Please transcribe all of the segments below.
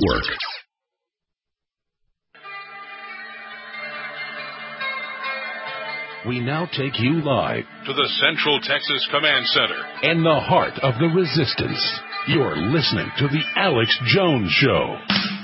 Network. We now take you live to the Central Texas Command Center in the heart of the resistance. You're listening to The Alex Jones Show.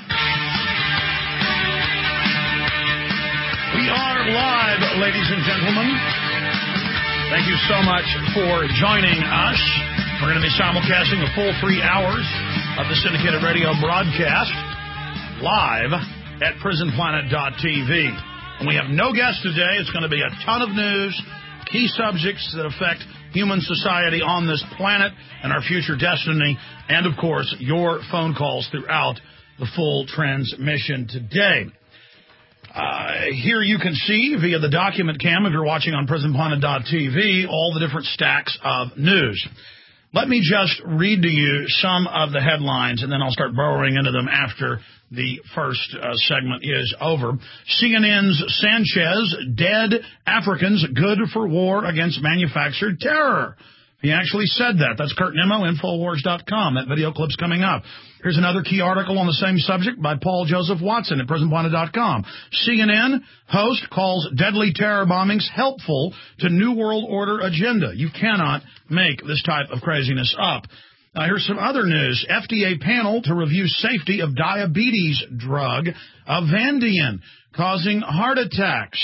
We are live, ladies and gentlemen. Thank you so much for joining us. We're going to be simulcasting the full 3 hours of the syndicated radio broadcast live at prisonplanet.tv. And we have no guests today. It's going to be a ton of news, key subjects that affect human society on this planet and our future destiny, and, of course, your phone calls throughout the full transmission today. Here you can see via the document cam, if you're watching on prisonplanet.tv, all the different stacks of news. Let me just read to you some of the headlines, and then I'll start burrowing into them after the first segment is over. CNN's Sanchez, dead Africans good for war against manufactured terror. He actually said that. That's Kurt Nimmo, Infowars.com. That video clip's coming up. Here's another key article on the same subject by Paul Joseph Watson at prisonplanet.com. CNN host calls deadly terror bombings helpful to New World Order agenda. You cannot make this type of craziness up. Here's some other news. FDA panel to review safety of diabetes drug Avandian causing heart attacks.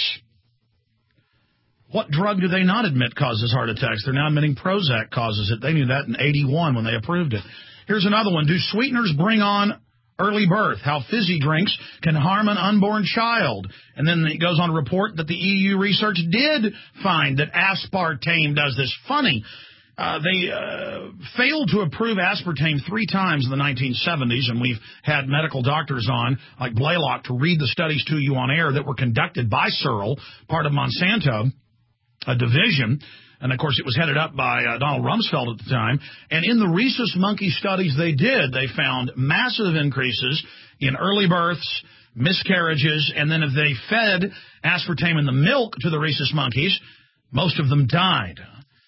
What drug do they not admit causes heart attacks? They're now admitting Prozac causes it. They knew that in 81 when they approved it. Here's another one. Do sweeteners bring on early birth? How fizzy drinks can harm an unborn child. And then it goes on to report that the EU research did find that aspartame does this. Funny. They failed to approve aspartame 3 times in the 1970s, and we've had medical doctors on, like Blaylock, to read the studies to you on air that were conducted by Searle, part of Monsanto, a division. And, of course, it was headed up by Donald Rumsfeld at the time. And in the rhesus monkey studies they did, they found massive increases in early births, miscarriages, and then if they fed aspartame in the milk to the rhesus monkeys, most of them died.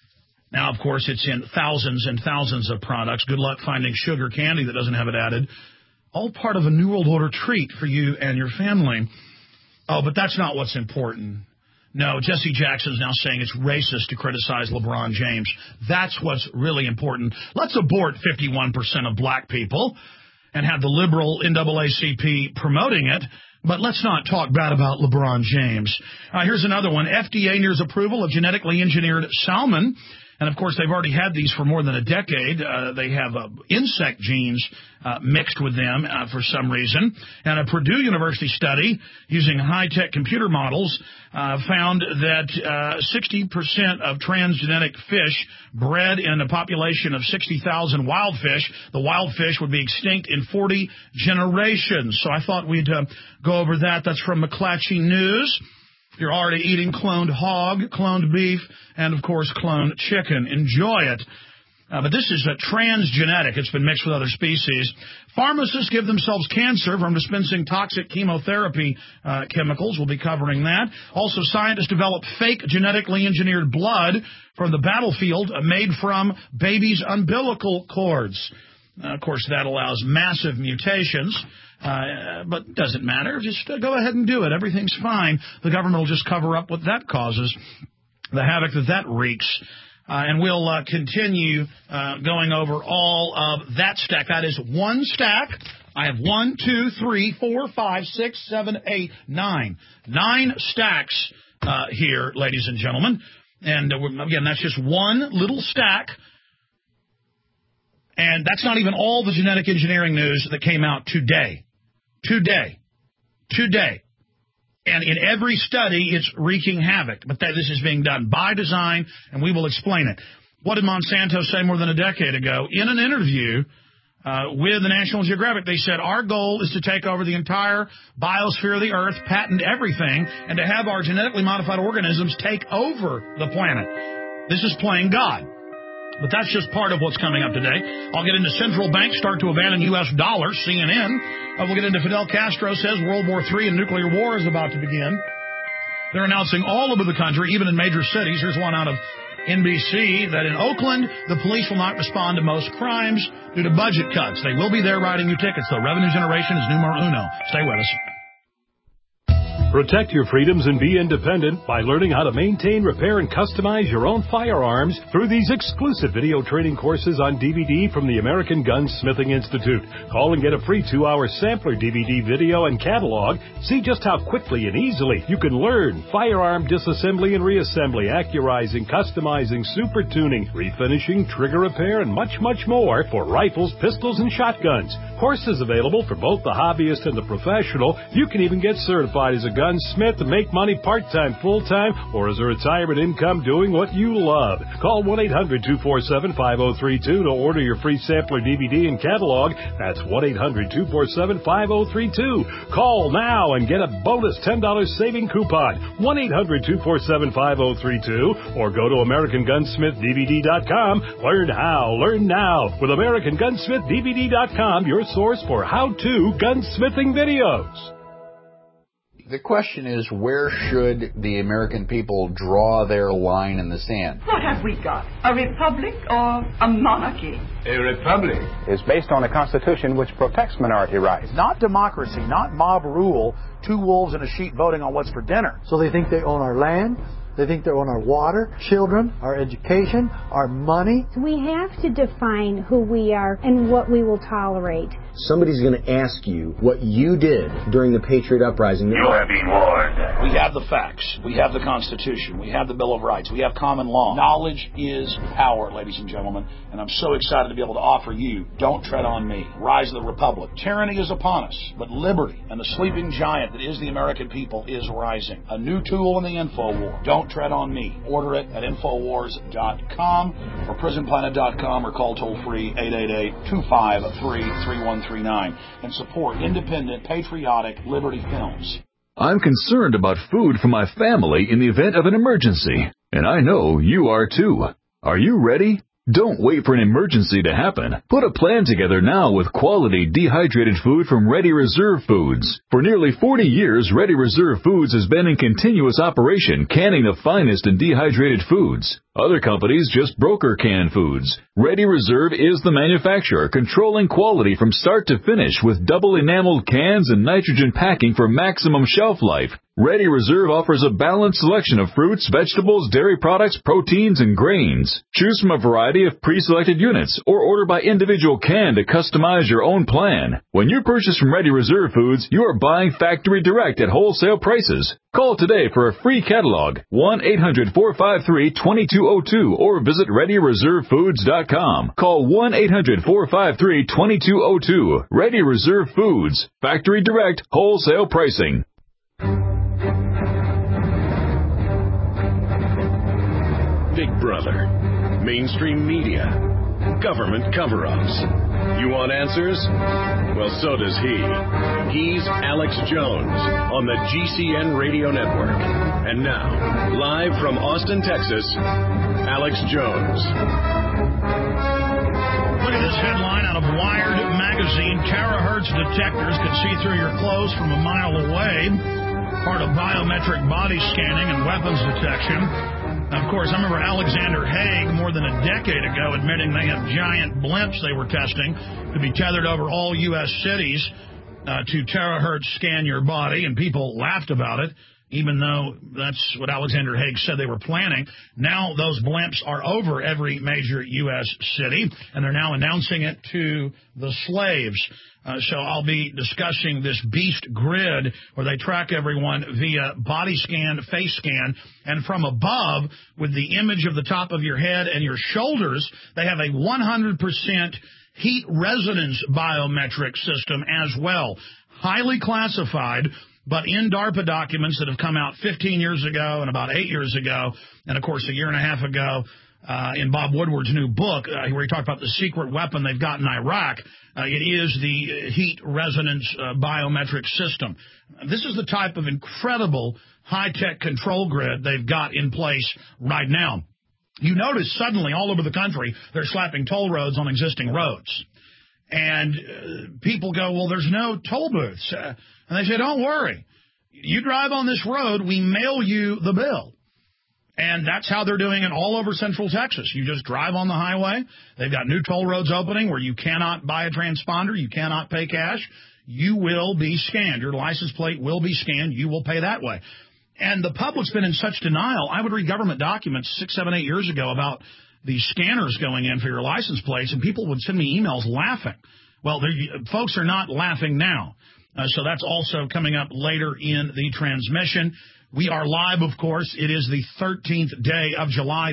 Now, of course, it's in thousands and thousands of products. Good luck finding sugar candy that doesn't have it added. All part of a New World Order treat for you and your family. Oh, but that's not what's important. No, Jesse Jackson's now saying it's racist to criticize LeBron James. That's what's really important. Let's abort 51% of black people and have the liberal NAACP promoting it. But let's not talk bad about LeBron James. Here's another one. FDA nears approval of genetically engineered salmon. And, of course, they've already had these for more than a decade. They have insect genes mixed with them for some reason. And a Purdue University study using high-tech computer models found that 60% of transgenic fish bred in a population of 60,000 wild fish, the wild fish would be extinct in 40 generations. So I thought we'd go over that. That's from McClatchy News. You're already eating cloned hog, cloned beef, and, of course, cloned chicken. Enjoy it. But this is transgenic. It's been mixed with other species. Pharmacists give themselves cancer from dispensing toxic chemotherapy chemicals. We'll be covering that. Also, scientists develop fake genetically engineered blood from the battlefield made from babies' umbilical cords. Of course, that allows massive mutations. But it doesn't matter. Just go ahead and do it. Everything's fine. The government will just cover up what that causes, the havoc that wreaks. And we'll continue going over all of that stack. That is one stack. I have 1, 2, 3, 4, 5, 6, 7, 8, 9. 9 stacks here, ladies and gentlemen. And again, that's just one little stack. And that's not even all the genetic engineering news that came out today. Today. And in every study, it's wreaking havoc. But this is being done by design, and we will explain it. What did Monsanto say more than a decade ago? In an interview with the National Geographic, they said, our goal is to take over the entire biosphere of the Earth, patent everything, and to have our genetically modified organisms take over the planet. This is playing God. But that's just part of what's coming up today. I'll get into central banks start to abandon U.S. dollars, CNN. We'll get into Fidel Castro says World War III and nuclear war is about to begin. They're announcing all over the country, even in major cities. Here's one out of NBC that in Oakland, the police will not respond to most crimes due to budget cuts. They will be there writing you tickets, though. Revenue generation is numero uno. Stay with us. Protect your freedoms and be independent by learning how to maintain, repair, and customize your own firearms through these exclusive video training courses on DVD from the American Gunsmithing Institute. Call and get a free 2-hour sampler DVD video and catalog. See just how quickly and easily you can learn firearm disassembly and reassembly, accurizing, customizing, super tuning, refinishing, trigger repair, and much, much more for rifles, pistols, and shotguns. Courses available for both the hobbyist and the professional. You can even get certified as a gunsmith to make money part-time, full-time, or as a retirement income doing what you love. Call 1-800-247-5032 to order your free sampler DVD and catalog. That's 1-800-247-5032. Call now and get a bonus $10 saving coupon. 1-800-247-5032 or go to AmericanGunsmithDVD.com. Learn how, learn now with AmericanGunsmithDVD.com, your source for how-to gunsmithing videos. The question is, where should the American people draw their line in the sand? What have we got? A republic or a monarchy? A republic is based on a constitution which protects minority rights. Not democracy, not mob rule, 2 wolves and a sheep voting on what's for dinner. So they think they own our land. They think they own our water, children, our education, our money. We have to define who we are and what we will tolerate. Somebody's going to ask you what you did during the Patriot Uprising. You have been warned. We have the facts. We have the Constitution. We have the Bill of Rights. We have common law. Knowledge is power, ladies and gentlemen. And I'm so excited to be able to offer you Don't Tread on Me, Rise of the Republic. Tyranny is upon us, but liberty and the sleeping giant that is the American people is rising. A new tool in the info war. Don't Tread on Me. Order it at Infowars.com or PrisonPlanet.com or call toll-free 888-253-3139 and support independent, patriotic Liberty Films. I'm concerned about food for my family in the event of an emergency, and I know you are too. Are you ready? Don't wait for an emergency to happen. Put a plan together now with quality dehydrated food from Ready Reserve Foods. For nearly 40 years, Ready Reserve Foods has been in continuous operation, canning the finest in dehydrated foods. Other companies just broker canned foods. Ready Reserve is the manufacturer, controlling quality from start to finish with double enameled cans and nitrogen packing for maximum shelf life. Ready Reserve offers a balanced selection of fruits, vegetables, dairy products, proteins, and grains. Choose from a variety of pre-selected units or order by individual can to customize your own plan. When you purchase from Ready Reserve Foods, you are buying factory direct at wholesale prices. Call today for a free catalog, 1-800-453-2202, or visit ReadyReserveFoods.com. Call 1-800-453-2202. Ready Reserve Foods, factory direct, wholesale pricing. Big Brother, mainstream media, government cover-ups. You want answers? Well, so does he. He's Alex Jones on the GCN Radio Network. And now, live from Austin, Texas, Alex Jones. Look at this headline out of Wired magazine. Terahertz detectors could see through your clothes from a mile away. Part of biometric body scanning and weapons detection. Now, of course, I remember Alexander Haig more than a decade ago admitting they have giant blimps they were testing to be tethered over all U.S. cities to terahertz scan your body, and people laughed about it, even though that's what Alexander Haig said they were planning. Now those blimps are over every major U.S. city, and they're now announcing it to the slaves. So I'll be discussing this beast grid where they track everyone via body scan, face scan, and from above, with the image of the top of your head and your shoulders, they have a 100% heat resonance biometric system as well. Highly classified, but in DARPA documents that have come out 15 years ago and about 8 years ago, and of course a year and a half ago, in Bob Woodward's new book, where he talked about the secret weapon they've got in Iraq. It is the heat resonance biometric system. This is the type of incredible high-tech control grid they've got in place right now. You notice suddenly all over the country they're slapping toll roads on existing roads. And people go, well, there's no toll booths. And they say, don't worry. You drive on this road, we mail you the bill. And that's how they're doing it all over Central Texas. You just drive on the highway. They've got new toll roads opening where you cannot buy a transponder. You cannot pay cash. You will be scanned. Your license plate will be scanned. You will pay that way. And the public's been in such denial. I would read government documents 6, 7, 8 years ago about these scanners going in for your license plates, and people would send me emails laughing. Well, folks are not laughing now. So that's also coming up later in the transmission. We are live, of course. It is the 13th day of July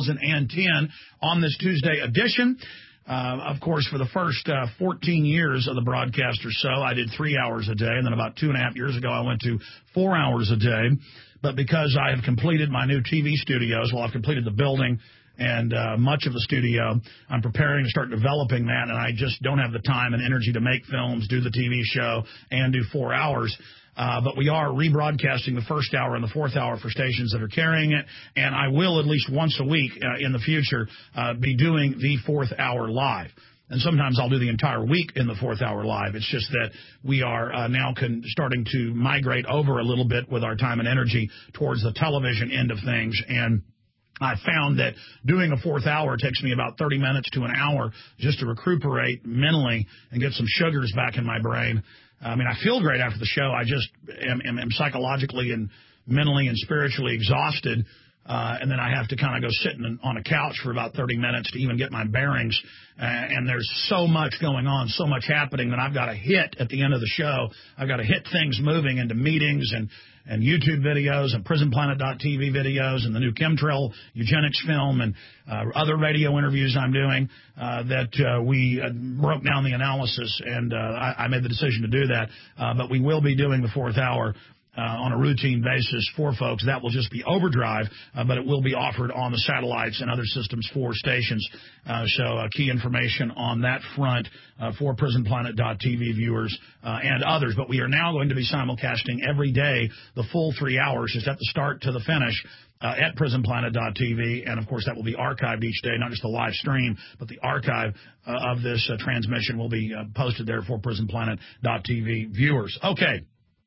2010 on this Tuesday edition. Of course, for the first 14 years of the broadcast or so, I did 3 hours a day. And then about 2.5 years ago, I went to 4 hours a day. But because I have completed my new TV studios, well, I've completed the building and much of the studio, I'm preparing to start developing that. And I just don't have the time and energy to make films, do the TV show, and do 4 hours. But we are rebroadcasting the first hour and the fourth hour for stations that are carrying it. And I will at least once a week in the future be doing the fourth hour live. And sometimes I'll do the entire week in the fourth hour live. It's just that we are now starting to migrate over a little bit with our time and energy towards the television end of things. And I found that doing a fourth hour takes me about 30 minutes to an hour just to recuperate mentally and get some sugars back in my brain. I mean, I feel great after the show. I just am psychologically and mentally and spiritually exhausted. And then I have to kind of go sitting on a couch for about 30 minutes to even get my bearings. And there's so much going on, so much happening that I've got to hit at the end of the show. I've got to hit things moving into meetings and YouTube videos and PrisonPlanet.tv videos and the new chemtrail eugenics film and other radio interviews I'm doing that we broke down the analysis, and I made the decision to do that. But we will be doing the fourth hour on a routine basis for folks. That will just be overdrive, but it will be offered on the satellites and other systems for stations. So key information on that front for PrisonPlanet.tv viewers and others. But we are now going to be simulcasting every day the full 3 hours, just at the start to the finish, at PrisonPlanet.tv. And, of course, that will be archived each day, not just the live stream, but the archive of this transmission will be posted there for PrisonPlanet.tv viewers. Okay.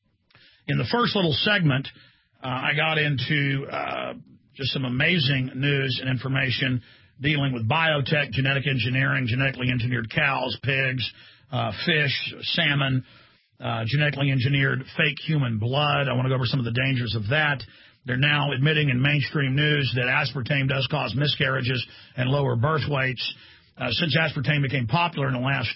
In the first little segment, I got into just some amazing news and information dealing with biotech, genetic engineering, genetically engineered cows, pigs, fish, salmon, genetically engineered fake human blood. I want to go over some of the dangers of that. They're now admitting in mainstream news that aspartame does cause miscarriages and lower birth weights. Since aspartame became popular in the last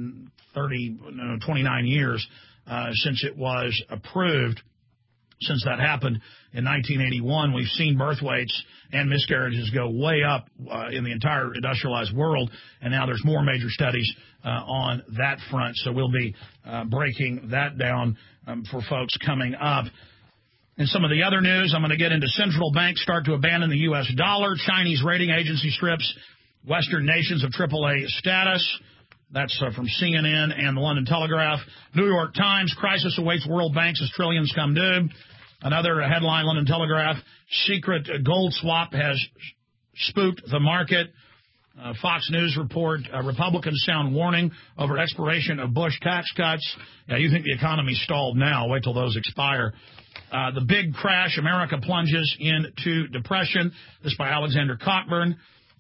29 years, since it was approved, since that happened in 1981, we've seen birth weights and miscarriages go way up in the entire industrialized world, and now there's more major studies on that front. So we'll be breaking that down for folks coming up. In some of the other news, I'm going to get into central banks start to abandon the U.S. dollar, Chinese rating agency strips Western nations of AAA status. That's from CNN and the London Telegraph. New York Times, crisis awaits world banks as trillions come due. Another headline, London Telegraph, secret gold swap has spooked the market. Fox News report, Republicans sound warning over expiration of Bush tax cuts. Yeah, you think the economy stalled now. Wait till those expire. The big crash, America plunges into depression. This by Alexander Cockburn.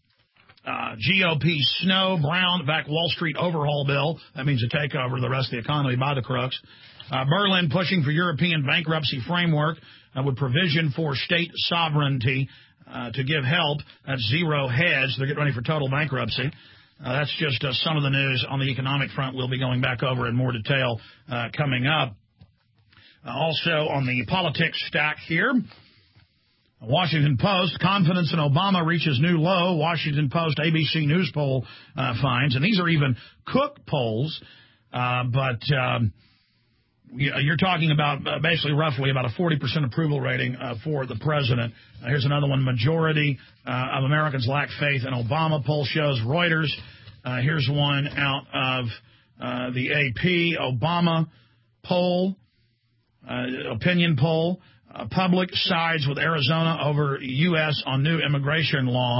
GOP Snow, Brown back Wall Street overhaul bill. That means a takeover of the rest of the economy by the crooks. Berlin pushing for European bankruptcy framework with provision for state sovereignty to give help. That's zero heads. They're getting ready for total bankruptcy. That's just some of the news on the economic front. We'll be going back over in more detail coming up. Also on the politics stack here, Washington Post, confidence in Obama reaches new low. Washington Post, ABC News poll finds. And these are even Cook polls. But you're talking about basically roughly about a 40% approval rating for the president. Here's another one. Majority of Americans lack faith in Obama. Poll shows Reuters. Here's one out of the AP. Obama poll, opinion poll. Public sides with Arizona over U.S. on new immigration law.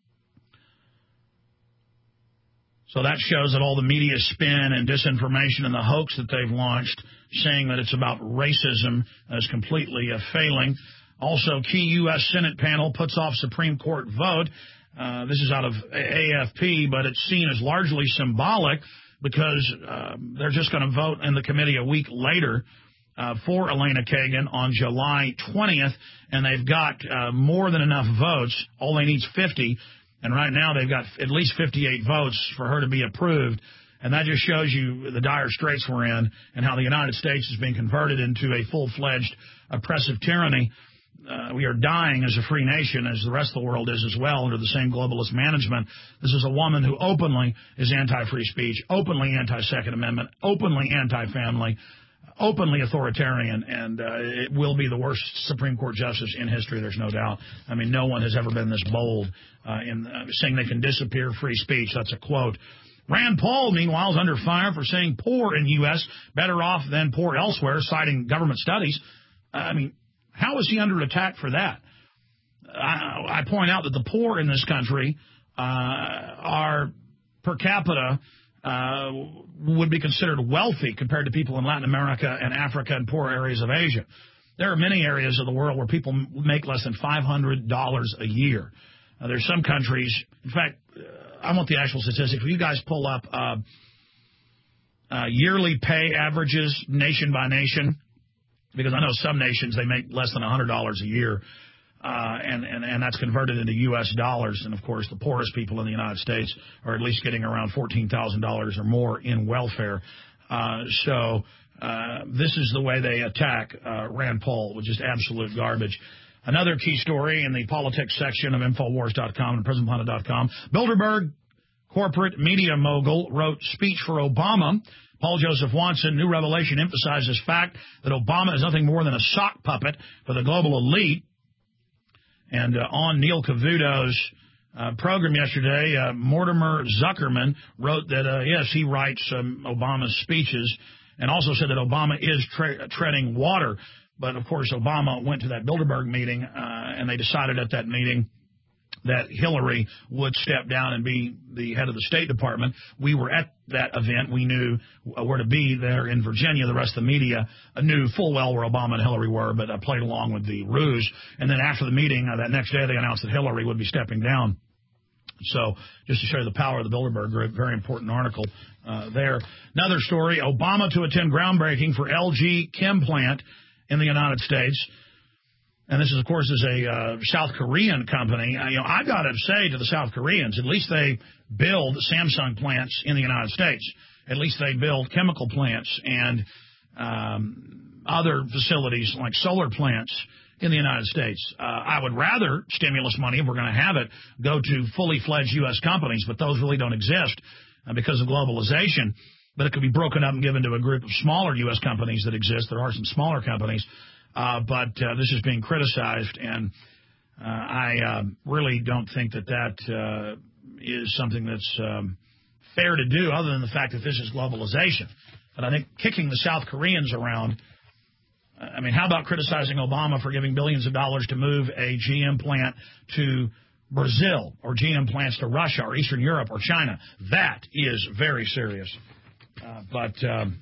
So that shows that all the media spin and disinformation and the hoax that they've launched, saying that it's about racism, is completely failing. Also, key U.S. Senate panel puts off Supreme Court vote. This is out of AFP, but it's seen as largely symbolic because they're just going to vote in the committee a week later for Elena Kagan on July 20th, and they've got more than enough votes. All they need is 50, and right now they've got at least 58 votes for her to be approved, and that just shows you the dire straits we're in and how the United States is being converted into a full-fledged oppressive tyranny. We are dying as a free nation, as the rest of the world is as well, under the same globalist management. This is a woman who openly is anti-free speech, openly anti-Second Amendment, openly anti-family, openly authoritarian, and it will be the worst Supreme Court justice in history, there's no doubt. I mean, no one has ever been this bold in saying they can disappear free speech. That's a quote. Rand Paul, meanwhile, is under fire for saying poor in the U.S. better off than poor elsewhere, citing government studies. I mean, how is he under attack for that? I point out that the poor in this country are per capita would be considered wealthy compared to people in Latin America and Africa and poor areas of Asia. There are many areas of the world where people make less than $500 a year. There's some countries, in fact, I want the actual statistics. Will you guys pull up yearly pay averages nation by nation? Because I know some nations, they make less than $100 a year, and that's converted into U.S. dollars. And, of course, the poorest people in the United States are at least getting around $14,000 or more in welfare. So this is the way they attack Rand Paul, which is absolute garbage. Another key story in the politics section of Infowars.com and PrisonPlanet.com, Bilderberg corporate media mogul wrote speech for Obama. Paul Joseph Watson, new revelation emphasizes fact that Obama is nothing more than a sock puppet for the global elite. And on Neil Cavuto's program yesterday, Mortimer Zuckerman wrote that, yes, he writes Obama's speeches, and also said that Obama is treading water. But, of course, Obama went to that Bilderberg meeting, and they decided at that meeting that Hillary would step down and be the head of the State Department. We were at that event. We knew where to be there in Virginia. The rest of the media knew full well where Obama and Hillary were, but played along with the ruse. And then after the meeting, that next day, they announced that Hillary would be stepping down. So just to show you the power of the Bilderberg Group, very important article there. Another story, Obama to attend groundbreaking for LG Chem plant in the United States. And this, is, of course, is a South Korean company. I've got to say to the South Koreans, at least they build Samsung plants in the United States. At least they build chemical plants and other facilities like solar plants in the United States. I would rather stimulus money, if we're going to have it, go to fully fledged U.S. companies, but those really don't exist because of globalization. But it could be broken up and given to a group of smaller U.S. companies that exist. There are some smaller companies. But this is being criticized, and I really don't think that is something that's fair to do, other than the fact that this is globalization. But I think kicking the South Koreans around, I mean, how about criticizing Obama for giving billions of dollars to move a GM plant to Brazil, or GM plants to Russia or Eastern Europe or China? That is very serious. But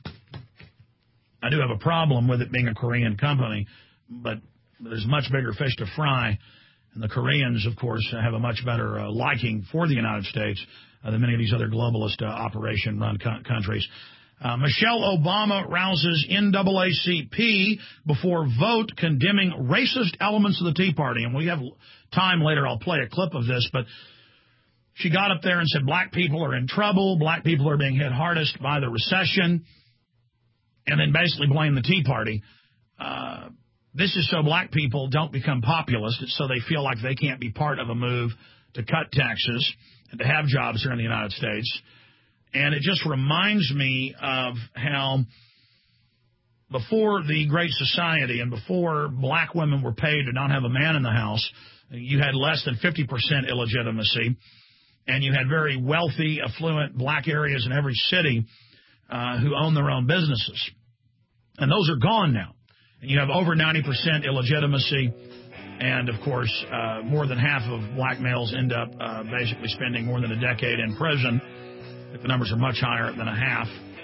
I do have a problem with it being a Korean company, but there's much bigger fish to fry. And the Koreans, of course, have a much better liking for the United States than many of these other globalist operation-run countries. Michelle Obama rouses NAACP before vote condemning racist elements of the Tea Party. And we have time later, I'll play a clip of this, but she got up there and said black people are in trouble, black people are being hit hardest by the recession, and then basically blame the Tea Party. This is so black people don't become populist. It's so they feel like they can't be part of a move to cut taxes and to have jobs here in the United States. And it just reminds me of how before the Great Society and before black women were paid to not have a man in the house, you had less than 50% illegitimacy, and you had very wealthy, affluent black areas in every city who own their own businesses. And those are gone now. And you have over 90% illegitimacy. And, of course, more than half of black males end up basically spending more than a decade in prison. The numbers are much higher than a half.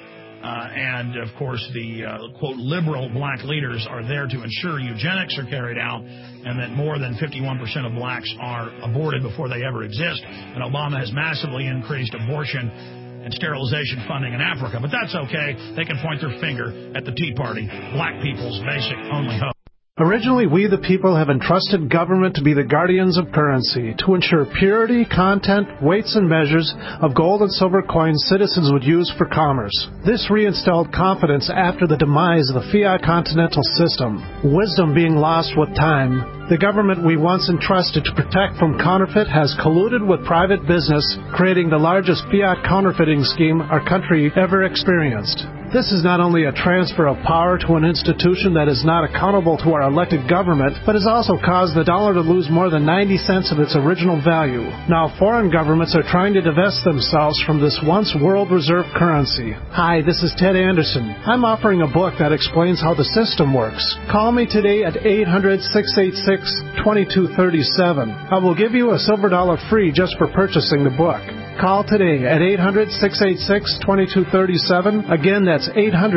And, of course, the, quote, liberal black leaders are there to ensure eugenics are carried out and that more than 51% of blacks are aborted before they ever exist. And Obama has massively increased abortion and sterilization funding in Africa. But that's okay. They can point their finger at the Tea Party, black people's basic only hope. Originally, we the people have entrusted government to be the guardians of currency, to ensure purity, content, weights and measures of gold and silver coins citizens would use for commerce. This reinstalled confidence after the demise of the fiat continental system, wisdom being lost with time. The government we once entrusted to protect from counterfeit has colluded with private business, creating the largest fiat counterfeiting scheme our country ever experienced. This is not only a transfer of power to an institution that is not accountable to our elected government, but has also caused the dollar to lose more than 90 cents of its original value. Now foreign governments are trying to divest themselves from this once world reserve currency. Hi, this is Ted Anderson. I'm offering a book that explains how the system works. Call me today at 800-686-2237. I will give you a silver dollar free just for purchasing the book. Call today at 800-686-2237. Again, that's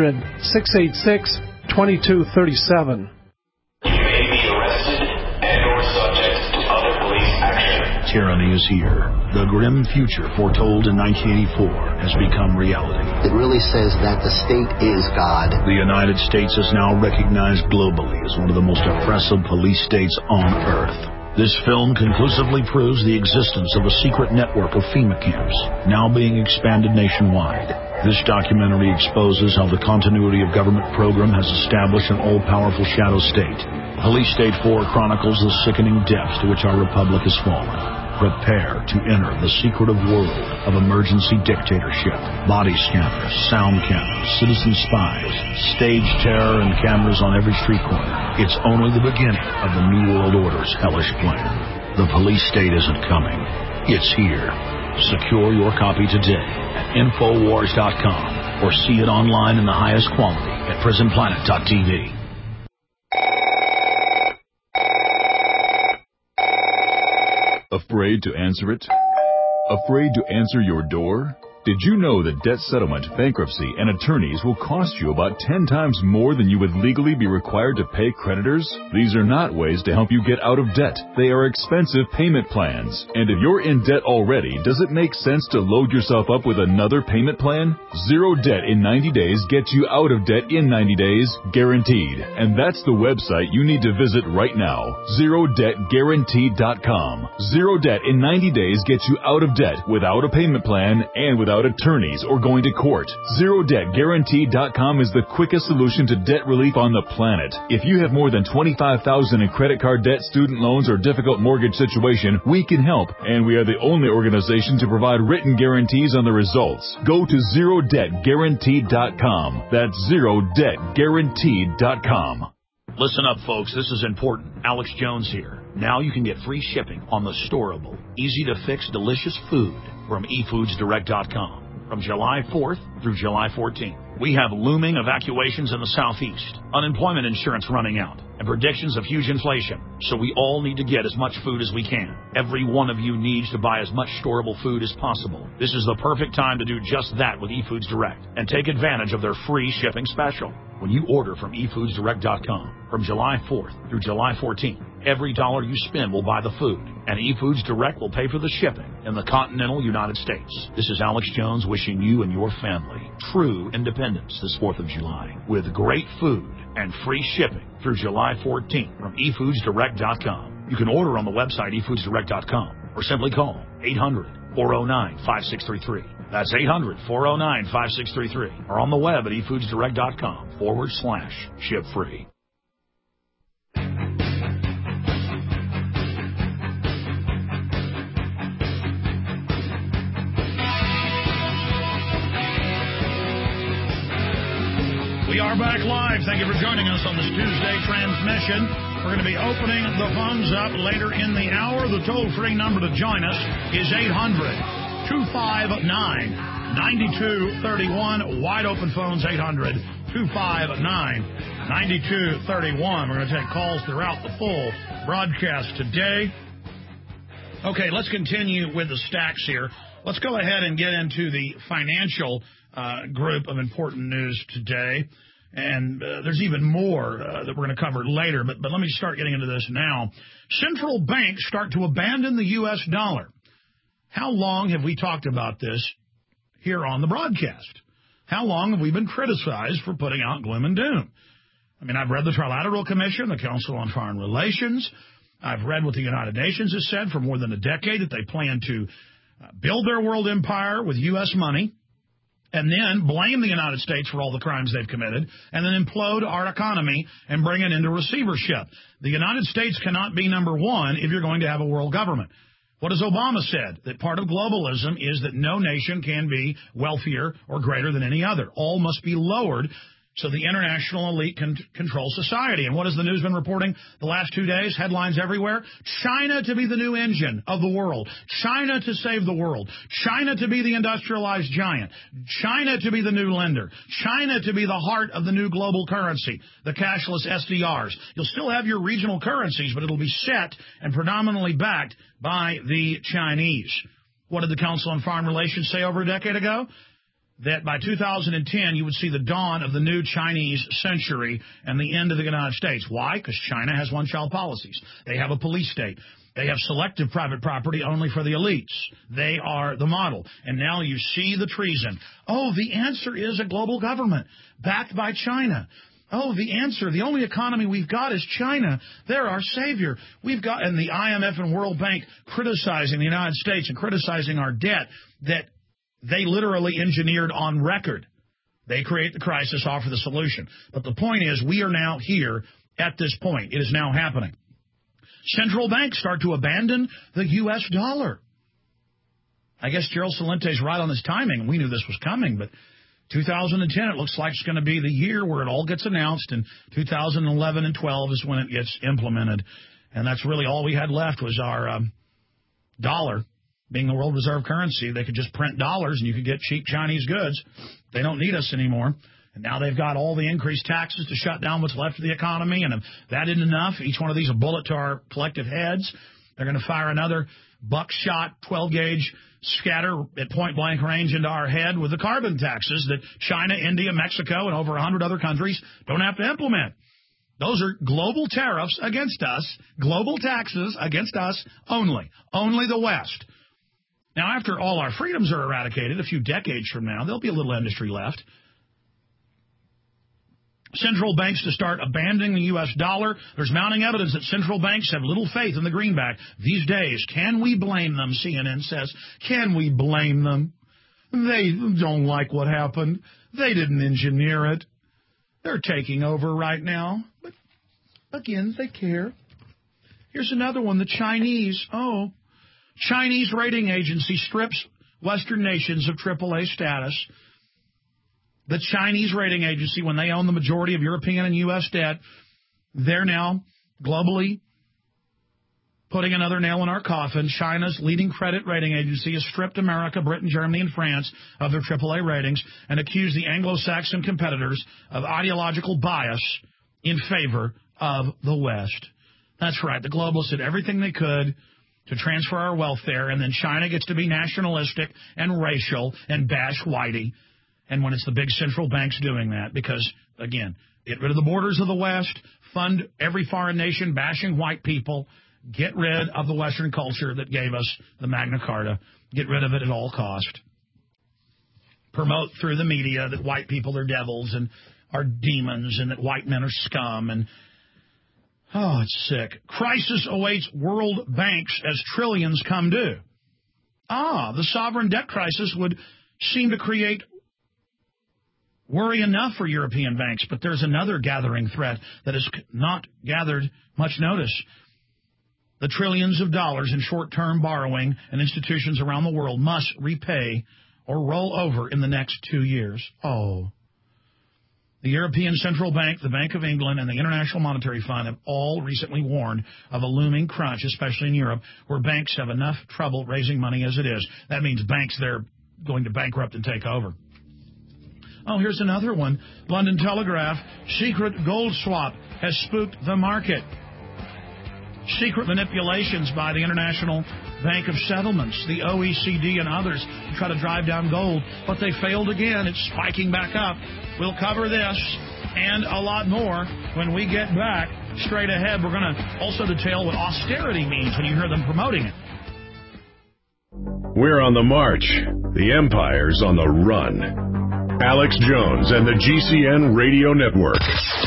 800-686-2237. You may be arrested and or subject to other police action. Tyranny is here. The grim future foretold in 1984 has become reality. It really says that the state is God. The United States is now recognized globally as one of the most oppressive police states on earth. This film conclusively proves the existence of a secret network of FEMA camps, now being expanded nationwide. This documentary exposes how the continuity of government program has established an all-powerful shadow state. Police State 4 chronicles the sickening depths to which our republic has fallen. Prepare to enter the secretive world of emergency dictatorship. Body scanners, sound cameras, citizen spies, stage terror, and cameras on every street corner. It's only the beginning of the New World Order's hellish plan. The police state isn't coming. It's here. Secure your copy today at Infowars.com or see it online in the highest quality at PrisonPlanet.tv. Afraid to answer it? Afraid to answer your door? Did you know that debt settlement, bankruptcy, and attorneys will cost you about 10 times more than you would legally be required to pay creditors? These are not ways to help you get out of debt. They are expensive payment plans. And if you're in debt already, does it make sense to load yourself up with another payment plan? Zero debt in 90 days gets you out of debt in 90 days, guaranteed. And that's the website you need to visit right now, ZeroDebtGuaranteed.com. Zero debt in 90 days gets you out of debt without a payment plan and without attorneys or going to court. ZeroDebtGuaranteed.com is the quickest solution to debt relief on the planet. If you have more than $25,000 in credit card debt, student loans, or difficult mortgage situation, we can help, and we are the only organization to provide written guarantees on the results. Go to ZeroDebtGuaranteed.com. That's ZeroDebtGuaranteed.com. Listen up, folks. This is important. Alex Jones here. Now you can get free shipping on the storable, easy-to-fix, delicious food from eFoodsDirect.com from July 4th through July 14th. We have looming evacuations in the Southeast, unemployment insurance running out, and predictions of huge inflation. So we all need to get as much food as we can. Every one of you needs to buy as much storable food as possible. This is the perfect time to do just that with eFoods Direct and take advantage of their free shipping special. When you order from eFoodsDirect.com from July 4th through July 14th, every dollar you spend will buy the food, and eFoods Direct will pay for the shipping in the continental United States. This is Alex Jones wishing you and your family true independence this 4th of July with great food and free shipping through July 14th from eFoodsDirect.com. You can order on the website eFoodsDirect.com or simply call 800-409-5633. That's 800-409-5633 or on the web at eFoodsDirect.com/ship free. We are back live. Thank you for joining us on this Tuesday transmission. We're going to be opening the phones up later in the hour. The toll-free number to join us is 800-259-9231. Wide open phones, 800-259-9231. We're going to take calls throughout the full broadcast today. Okay, let's continue with the stacks here. Let's go ahead and get into the financial group of important news today. And there's even more that we're going to cover later. But let me start getting into this now. Central banks start to abandon the U.S. dollar. How long have we talked about this here on the broadcast? How long have we been criticized for putting out gloom and doom? I mean, I've read the Trilateral Commission, the Council on Foreign Relations. I've read what the United Nations has said for more than a decade, that they plan to build their world empire with U.S. money and then blame the United States for all the crimes they've committed and then implode our economy and bring it into receivership. The United States cannot be number one if you're going to have a world government. What has Obama said? That part of globalism is that no nation can be wealthier or greater than any other. All must be lowered so the international elite can control society. And what has the news been reporting the last 2 days? Headlines everywhere. China to be the new engine of the world. China to save the world. China to be the industrialized giant. China to be the new lender. China to be the heart of the new global currency, the cashless SDRs. You'll still have your regional currencies, but it'll be set and predominantly backed by the Chinese. What did the Council on Foreign Relations say over a decade ago? That by 2010, you would see the dawn of the new Chinese century and the end of the United States. Why? Because China has one-child policies. They have a police state. They have selective private property only for the elites. They are the model. And now you see the treason. Oh, the answer is a global government backed by China. Oh, the answer, the only economy we've got is China. They're our savior. We've got, and the IMF and World Bank criticizing the United States and criticizing our debt that they literally engineered on record. They create the crisis, offer the solution. But the point is, we are now here at this point. It is now happening. Central banks start to abandon the U.S. dollar. I guess Gerald Salente's right on his timing. We knew this was coming, but 2010, it looks like it's going to be the year where it all gets announced, and 2011 and 12 is when it gets implemented. And that's really all we had left was our dollar. Being the world reserve currency, they could just print dollars and you could get cheap Chinese goods. They don't need us anymore. And now they've got all the increased taxes to shut down what's left of the economy. And if that isn't enough, each one of these a bullet to our collective heads. They're going to fire another buckshot 12-gauge scatter at point-blank range into our head with the carbon taxes that China, India, Mexico, and over 100 other countries don't have to implement. Those are global tariffs against us, global taxes against us only the West. Now, after all our freedoms are eradicated, a few decades from now, there'll be a little industry left. Central banks to start abandoning the U.S. dollar. There's mounting evidence that central banks have little faith in the greenback these days. Can we blame them, CNN says. Can we blame them? They don't like what happened. They didn't engineer it. They're taking over right now. But, again, they care. Here's another one, the Chinese. Chinese rating agency strips Western nations of AAA status. The Chinese rating agency, when they own the majority of European and U.S. debt, they're now globally putting another nail in our coffin. China's leading credit rating agency has stripped America, Britain, Germany, and France of their AAA ratings and accused the Anglo-Saxon competitors of ideological bias in favor of the West. That's right. The globalists did everything they could to transfer our wealth there, and then China gets to be nationalistic and racial and bash Whitey. And when it's the big central banks doing that, because, again, get rid of the borders of the West, fund every foreign nation bashing white people, get rid of the Western culture that gave us the Magna Carta, get rid of it at all cost. Promote through the media that white people are devils and are demons and that white men are scum and oh, it's sick. Crisis awaits world banks as trillions come due. The sovereign debt crisis would seem to create worry enough for European banks, but there's another gathering threat that has not gathered much notice. The trillions of dollars in short-term borrowing and institutions around the world must repay or roll over in the next 2 years. The European Central Bank, the Bank of England, and the International Monetary Fund have all recently warned of a looming crunch, especially in Europe, where banks have enough trouble raising money as it is. That means banks, they're going to bankrupt and take over. Here's another one. London Telegraph, secret gold swap has spooked the market. secret manipulations by the International Bank of Settlements, the OECD, and others to try to drive down gold. But they failed again. It's spiking back up. We'll cover this and a lot more when we get back. Straight ahead, we're going to also detail what austerity means when you hear them promoting it. We're on the march. The empire's on the run. Alex Jones and the GCN Radio Network.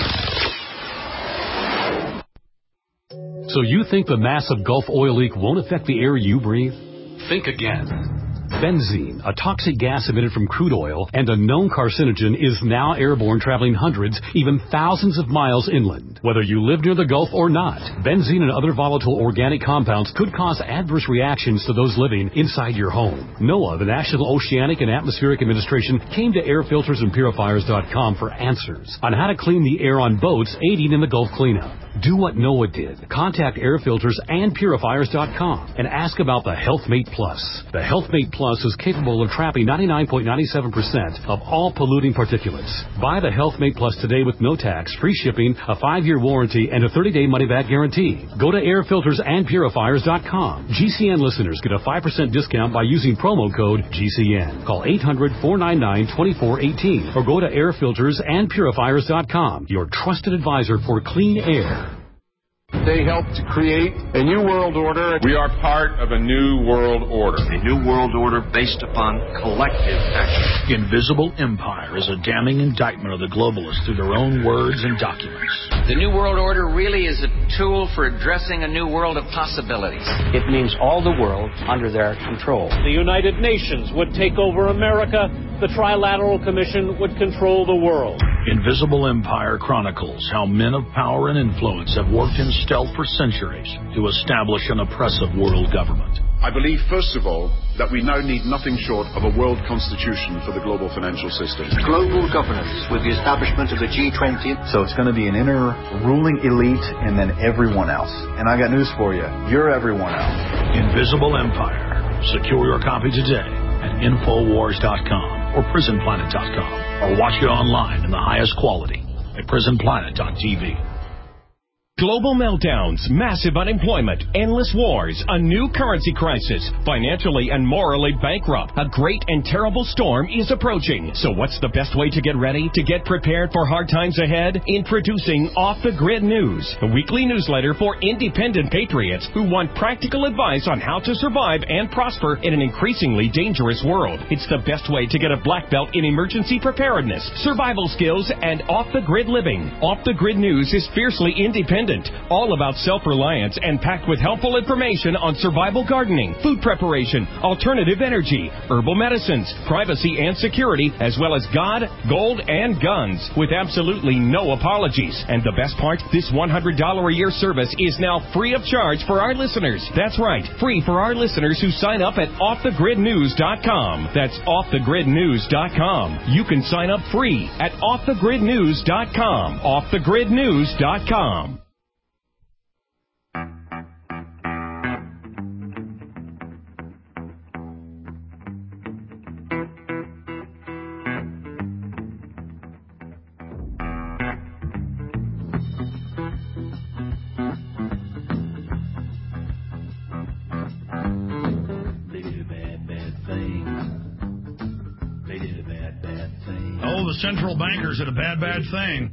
So you think the massive Gulf oil leak won't affect the air you breathe? Think again. Benzene, a toxic gas emitted from crude oil and a known carcinogen, is now airborne, traveling hundreds, even thousands of miles inland. Whether you live near the Gulf or not, benzene and other volatile organic compounds could cause adverse reactions to those living inside your home. NOAA, the National Oceanic and Atmospheric Administration, came to airfiltersandpurifiers.com for answers on how to clean the air on boats aiding in the Gulf cleanup. Do what NOAA did. Contact airfiltersandpurifiers.com and ask about the HealthMate Plus. The HealthMate Plus is capable of trapping 99.97% of all polluting particulates. Buy the HealthMate Plus today with no tax, free shipping, a 5-year warranty, and a 30-day money-back guarantee. Go to airfiltersandpurifiers.com. GCN listeners get a 5% discount by using promo code GCN. Call 800-499-2418 or go to airfiltersandpurifiers.com, your trusted advisor for clean air. They helped to create a new world order. We are part of a new world order. A new world order based upon collective action. Invisible Empire is a damning indictment of the globalists through their own words and documents. The new world order really is a tool for addressing a new world of possibilities. It means all the world under their control. The United Nations would take over America. The Trilateral Commission would control the world. Invisible Empire chronicles how men of power and influence have worked in stealth for centuries to establish an oppressive world government. I believe, first of all, that we now need nothing short of a world constitution for the global financial system. Global governance with the establishment of the G20. So it's going to be an inner ruling elite and then everyone else. And I got news for you. You're everyone else. Invisible Empire. Secure your copy today at Infowars.com or PrisonPlanet.com, or watch it online in the highest quality at PrisonPlanet.tv. Global meltdowns, massive unemployment, endless wars, a new currency crisis, financially and morally bankrupt. A great and terrible storm is approaching. So what's the best way to get ready? To get prepared for hard times ahead? Introducing Off the Grid News, a weekly newsletter for independent patriots who want practical advice on how to survive and prosper in an increasingly dangerous world. It's the best way to get a black belt in emergency preparedness, survival skills, and off-the-grid living. Off the Grid News is fiercely independent, all about self-reliance and packed with helpful information on survival gardening, food preparation, alternative energy, herbal medicines, privacy and security, as well as God, gold, and guns, with absolutely no apologies. And the best part, this $100 a year service is now free of charge for our listeners. That's right, free for our listeners who sign up at offthegridnews.com. That's offthegridnews.com. You can sign up free at offthegridnews.com. Offthegridnews.com. The central bankers did a bad thing.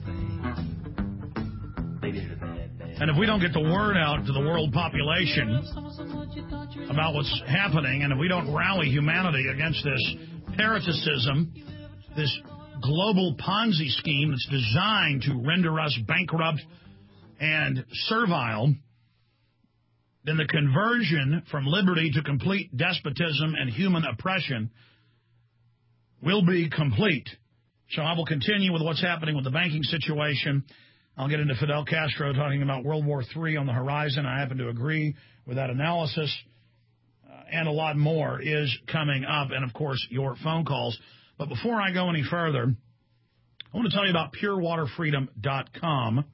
And if we don't get the word out to the world population about what's happening, and if we don't rally humanity against this parasitism, this global Ponzi scheme that's designed to render us bankrupt and servile, then the conversion from liberty to complete despotism and human oppression will be complete. So I will continue with what's happening with the banking situation. I'll get into Fidel Castro talking about World War III on the horizon. I happen to agree with that analysis. And a lot more is coming up. And, of course, your phone calls. But before I go any further, I want to tell you about PureWaterFreedom.com.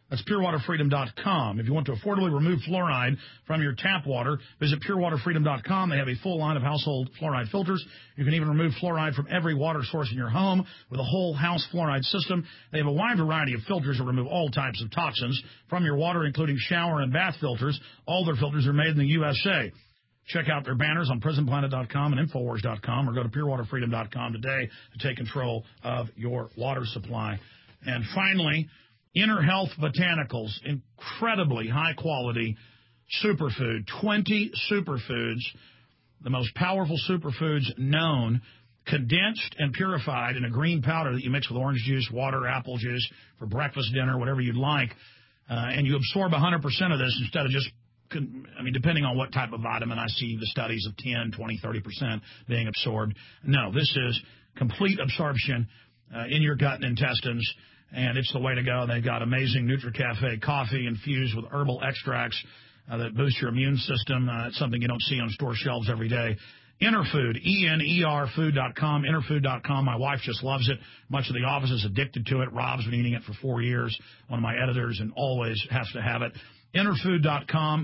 That's purewaterfreedom.com. If you want to affordably remove fluoride from your tap water, visit purewaterfreedom.com. They have a full line of household fluoride filters. You can even remove fluoride from every water source in your home with a whole house fluoride system. They have a wide variety of filters that remove all types of toxins from your water, including shower and bath filters. All their filters are made in the USA. Check out their banners on prisonplanet.com and Infowars.com, or go to purewaterfreedom.com today to take control of your water supply. And finally, Inner Health Botanicals, incredibly high-quality superfood, 20 superfoods, the most powerful superfoods known, condensed and purified in a green powder that you mix with orange juice, water, apple juice, for breakfast, dinner, whatever you'd like, and you absorb 100% of this instead of just, depending on what type of vitamin. I see the studies of 10, 20, 30% being absorbed. No, this is complete absorption in your gut and intestines, and it's the way to go. They've got amazing NutriCafe coffee infused with herbal extracts that boost your immune system. It's something you don't see on store shelves every day. Interfood, ENERfood.com, interfood.com. My wife just loves it. Much of the office is addicted to it. Rob's been eating it for 4 years, one of my editors, and always has to have it. Interfood.com,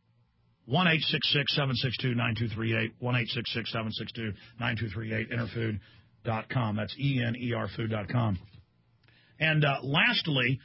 1-866-762-9238, 1-866-762-9238, interfood.com. That's ENERfood.com. And lastly,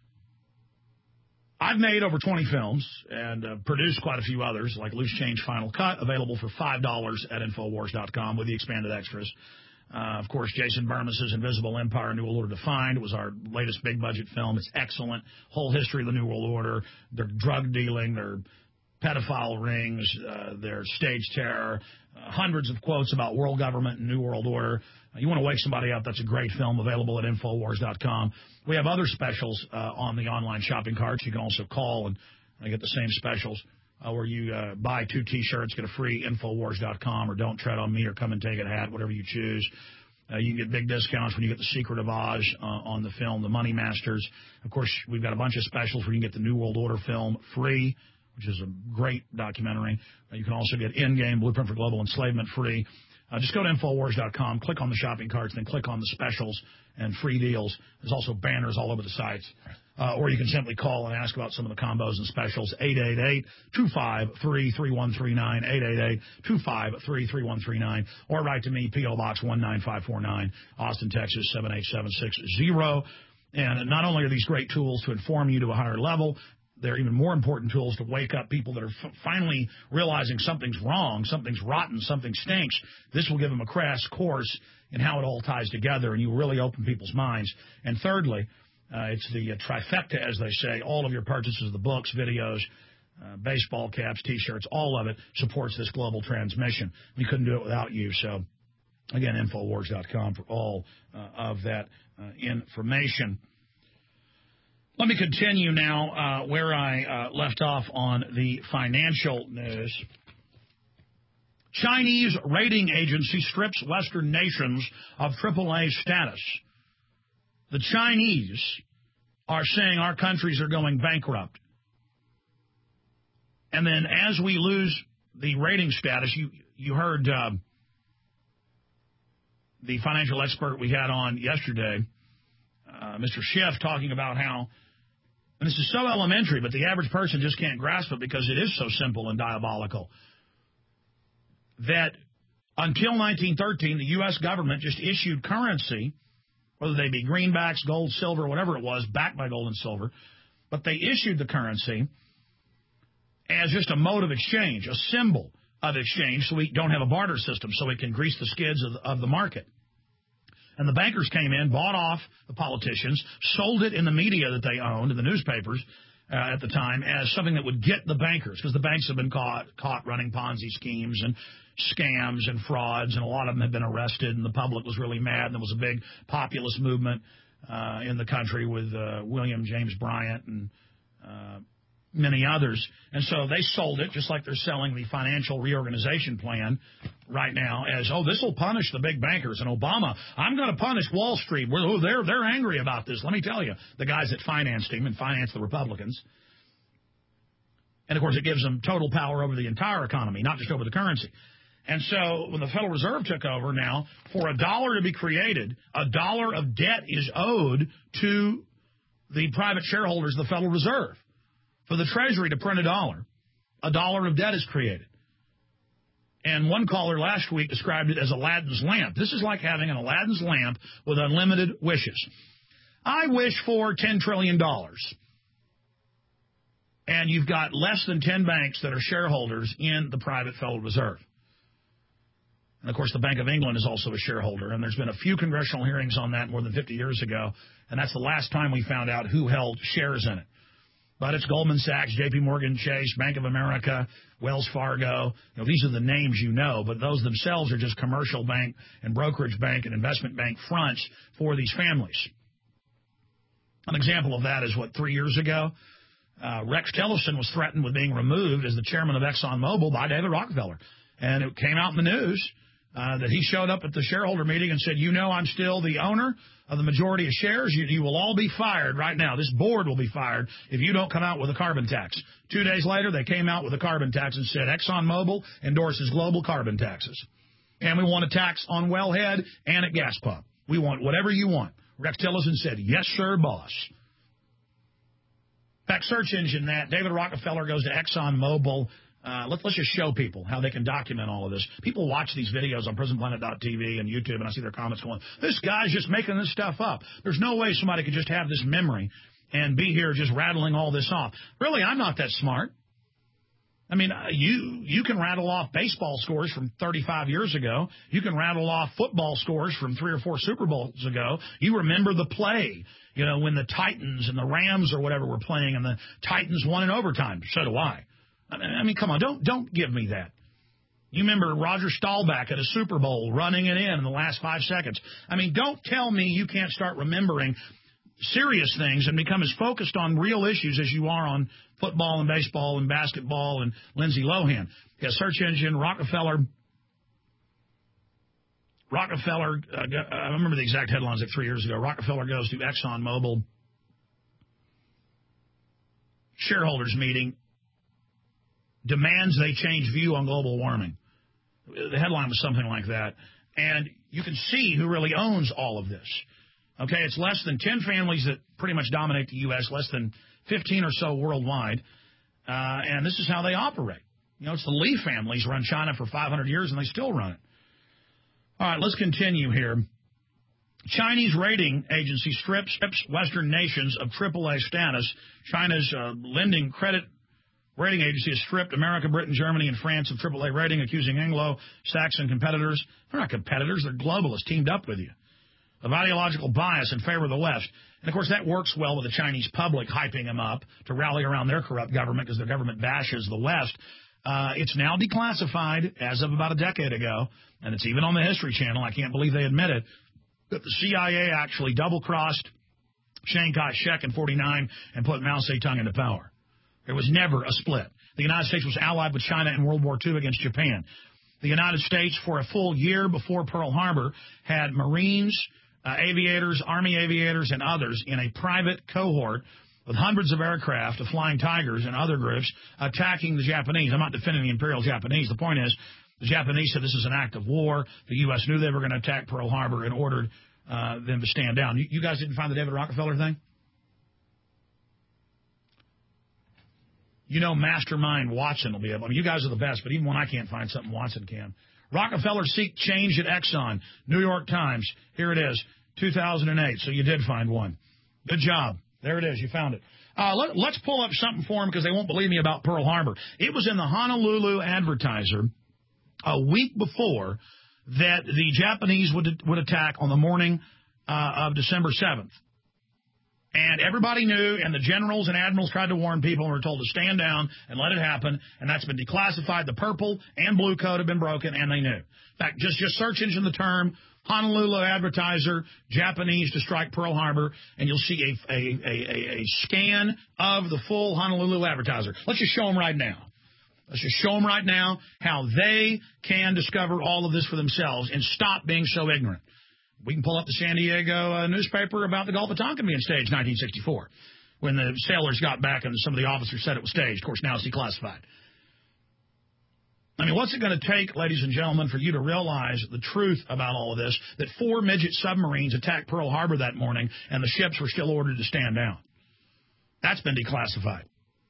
I've made over 20 films and produced quite a few others, like Loose Change Final Cut, available for $5 at Infowars.com with the expanded extras. Of course, Jason Bermas's Invisible Empire, New World Order Defined. It was our latest big-budget film. It's excellent. Whole history of the New World Order, their drug dealing, their pedophile rings, their stage terror, hundreds of quotes about world government and New World Order. You want to wake somebody up, that's a great film, available at Infowars.com. We have other specials on the online shopping carts. You can also call and get the same specials where you buy 2 T-shirts, get a free Infowars.com, or Don't Tread on Me, or Come and Take It hat, whatever you choose. You can get big discounts when you get The Secret of Oz on the film, The Money Masters. Of course, we've got a bunch of specials where you can get the New World Order film free, which is a great documentary. You can also get Endgame, Blueprint for Global Enslavement free. Just go to Infowars.com, click on the shopping carts, then click on the specials and free deals. There's also banners all over the sites. Or you can simply call and ask about some of the combos and specials, 888-253-3139, 888-253-3139, or write to me, P.O. Box 19549, Austin, Texas, 78760. And not only are these great tools to inform you to a higher level, they're even more important tools to wake up people that are finally realizing something's wrong, something's rotten, something stinks. This will give them a crash course in how it all ties together, and you really open people's minds. And thirdly, it's the trifecta, as they say. All of your purchases of the books, videos, baseball caps, T-shirts, all of it supports this global transmission. We couldn't do it without you. So, again, Infowars.com for all of that information. Let me continue now where I left off on the financial news. Chinese rating agency strips Western nations of AAA status. The Chinese are saying our countries are going bankrupt. And then as we lose the rating status, you heard the financial expert we had on yesterday, Mr. Schiff, talking about how, and this is so elementary, but the average person just can't grasp it because it is so simple and diabolical, that until 1913, the U.S. government just issued currency, whether they be greenbacks, gold, silver, whatever it was, backed by gold and silver, but they issued the currency as just a mode of exchange, a symbol of exchange, so we don't have a barter system, so we can grease the skids of the market. And the bankers came in, bought off the politicians, sold it in the media that they owned, in the newspapers at the time, as something that would get the bankers, because the banks have been caught running Ponzi schemes and scams and frauds, and a lot of them had been arrested, and the public was really mad, and there was a big populist movement in the country with William James Bryant and many others. And so they sold it, just like they're selling the financial reorganization plan right now as, oh, this will punish the big bankers. And Obama, I'm going to punish Wall Street. They're angry about this. Let me tell you, the guys that financed him and financed the Republicans. And, of course, it gives them total power over the entire economy, not just over the currency. And so when the Federal Reserve took over now, for $1 to be created, $1 of debt is owed to the private shareholders of the Federal Reserve. For the Treasury to print a dollar of debt is created. And one caller last week described it as Aladdin's lamp. This is like having an Aladdin's lamp with unlimited wishes. I wish for $10 trillion. And you've got less than 10 banks that are shareholders in the private Federal Reserve. And, of course, the Bank of England is also a shareholder. And there's been a few congressional hearings on that more than 50 years ago. And that's the last time we found out who held shares in it. But it's Goldman Sachs, J.P. Morgan Chase, Bank of America, Wells Fargo. These are the names you know, but those themselves are just commercial bank and brokerage bank and investment bank fronts for these families. An example of that is, 3 years ago, Rex Tillerson was threatened with being removed as the chairman of ExxonMobil by David Rockefeller. And it came out in the news that he showed up at the shareholder meeting and said, I'm still the owner of the majority of shares. You will all be fired right now. This board will be fired if you don't come out with a carbon tax. 2 days later, they came out with a carbon tax and said ExxonMobil endorses global carbon taxes. And we want a tax on wellhead and at gas pump. We want whatever you want. Rex Tillerson said, yes, sir, boss. In fact, search engine that, David Rockefeller goes to ExxonMobil. Let's just show people how they can document all of this. People watch these videos on PrisonPlanet.tv and YouTube, and I see their comments going, this guy's just making this stuff up. There's no way somebody could just have this memory and be here just rattling all this off. Really, I'm not that smart. I mean, you can rattle off baseball scores from 35 years ago. You can rattle off football scores from 3 or 4 Super Bowls ago. You remember the play, when the Titans and the Rams or whatever were playing and the Titans won in overtime. So do I. I mean, come on, don't give me that. You remember Roger Staubach at a Super Bowl running it in the last 5 seconds. I mean, don't tell me you can't start remembering serious things and become as focused on real issues as you are on football and baseball and basketball and Lindsay Lohan. Yeah, search engine, Rockefeller, I remember the exact headlines 3 years ago. Rockefeller goes to ExxonMobil shareholders meeting, demands they change view on global warming. The headline was something like that. And you can see who really owns all of this. Okay, it's less than 10 families that pretty much dominate the U.S., less than 15 or so worldwide. And this is how they operate. It's the Lee families run China for 500 years, and they still run it. All right, let's continue here. Chinese rating agency strips Western nations of AAA status. China's lending credit rating agency has stripped America, Britain, Germany, and France of AAA rating, accusing Anglo-Saxon competitors. They're not competitors, they're globalists teamed up with you, of ideological bias in favor of the West. And, of course, that works well with the Chinese public hyping them up to rally around their corrupt government because their government bashes the West. It's now declassified as of about a decade ago, and it's even on the History Channel. I can't believe they admit it, that the CIA actually double-crossed Chiang Kai-shek in 1949 and put Mao Zedong into power. There was never a split. The United States was allied with China in World War II against Japan. The United States, for a full year before Pearl Harbor, had Marines, aviators, Army aviators, and others in a private cohort with hundreds of aircraft, the Flying Tigers and other groups, attacking the Japanese. I'm not defending the Imperial Japanese. The point is, the Japanese said this is an act of war. The U.S. knew they were going to attack Pearl Harbor and ordered them to stand down. You guys didn't find the David Rockefeller thing? Mastermind Watson will be able. I mean, you guys are the best, but even when I can't find something, Watson can. Rockefeller seek change at Exxon. New York Times. Here it is, 2008. So you did find one. Good job. There it is. You found it. Let's pull up something for them because they won't believe me about Pearl Harbor. It was in the Honolulu Advertiser a week before that the Japanese would attack on the morning of December 7th. And everybody knew, and the generals and admirals tried to warn people and were told to stand down and let it happen, and that's been declassified. The purple and blue code have been broken, and they knew. In fact, just search engine the term Honolulu Advertiser, Japanese to strike Pearl Harbor, and you'll see a scan of the full Honolulu Advertiser. Let's just show them right now. Let's just show them right now how they can discover all of this for themselves and stop being so ignorant. We can pull up the San Diego newspaper about the Gulf of Tonkin being staged in 1964 when the sailors got back and some of the officers said it was staged. Of course, now it's declassified. I mean, what's it going to take, ladies and gentlemen, for you to realize the truth about all of this, that 4 midget submarines attacked Pearl Harbor that morning and the ships were still ordered to stand down? That's been declassified.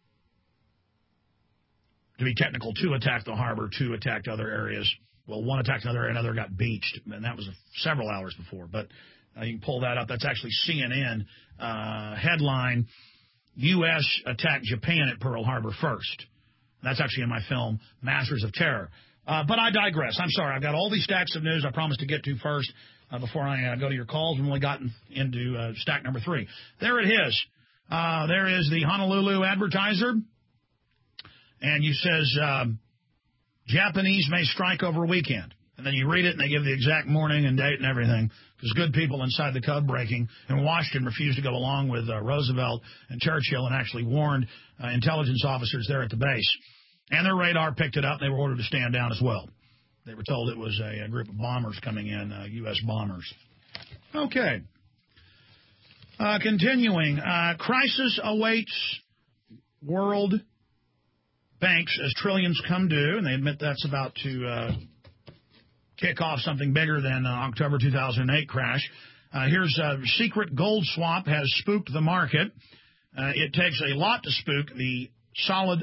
To be technical, 2 attacked the harbor, 2 attacked other areas. Well, 1 attacked another area, another got beached, and that was several hours before. But you can pull that up. That's actually CNN headline, U.S. attacked Japan at Pearl Harbor first. That's actually in my film, Masters of Terror. But I digress. I'm sorry. I've got all these stacks of news I promised to get to first before I go to your calls. We've only gotten into stack number 3. There it is. There is the Honolulu Advertiser. And you says, Japanese may strike over weekend. And then you read it, and they give the exact morning and date and everything. Because good people inside the code breaking in Washington refused to go along with Roosevelt and Churchill and actually warned intelligence officers there at the base. And their radar picked it up, and they were ordered to stand down as well. They were told it was a group of bombers coming in, U.S. bombers. Okay. Continuing. Crisis awaits world banks as trillions come due, and they admit that's about to kick off something bigger than October 2008 crash. Here's a secret gold swap has spooked the market. It takes a lot to spook the solid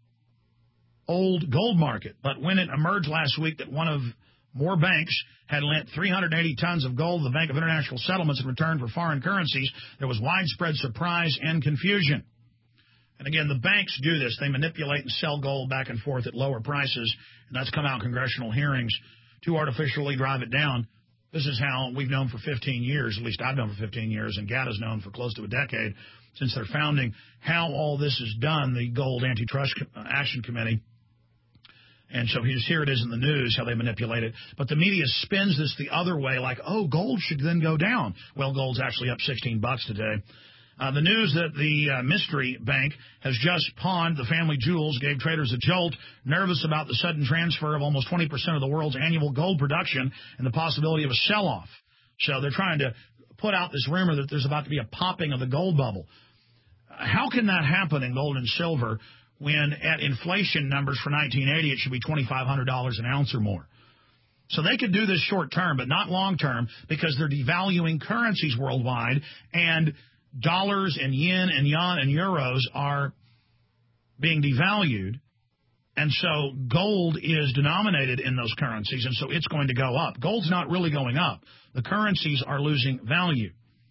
old gold market. But when it emerged last week that one of more banks had lent 380 tons of gold to the Bank of International Settlements in return for foreign currencies, there was widespread surprise and confusion. And again, the banks do this. They manipulate and sell gold back and forth at lower prices, and that's come out in congressional hearings to artificially drive it down. This is how we've known for 15 years, at least I've known for 15 years, and GATTA's known for close to a decade since their founding, how all this is done, the Gold Antitrust Action Committee. And so here it is in the news, how they manipulate it. But the media spins this the other way, like, oh, gold should then go down. Well, gold's actually up $16 today. The news that the mystery bank has just pawned the family jewels gave traders a jolt, nervous about the sudden transfer of almost 20% of the world's annual gold production and the possibility of a sell-off. So they're trying to put out this rumor that there's about to be a popping of the gold bubble. How can that happen in gold and silver when at inflation numbers for 1980 it should be $2,500 an ounce or more? So they could do this short term, but not long term, because they're devaluing currencies worldwide, and dollars and yen and yuan and euros are being devalued, and so gold is denominated in those currencies, and so it's going to go up. Gold's not really going up. The currencies are losing value.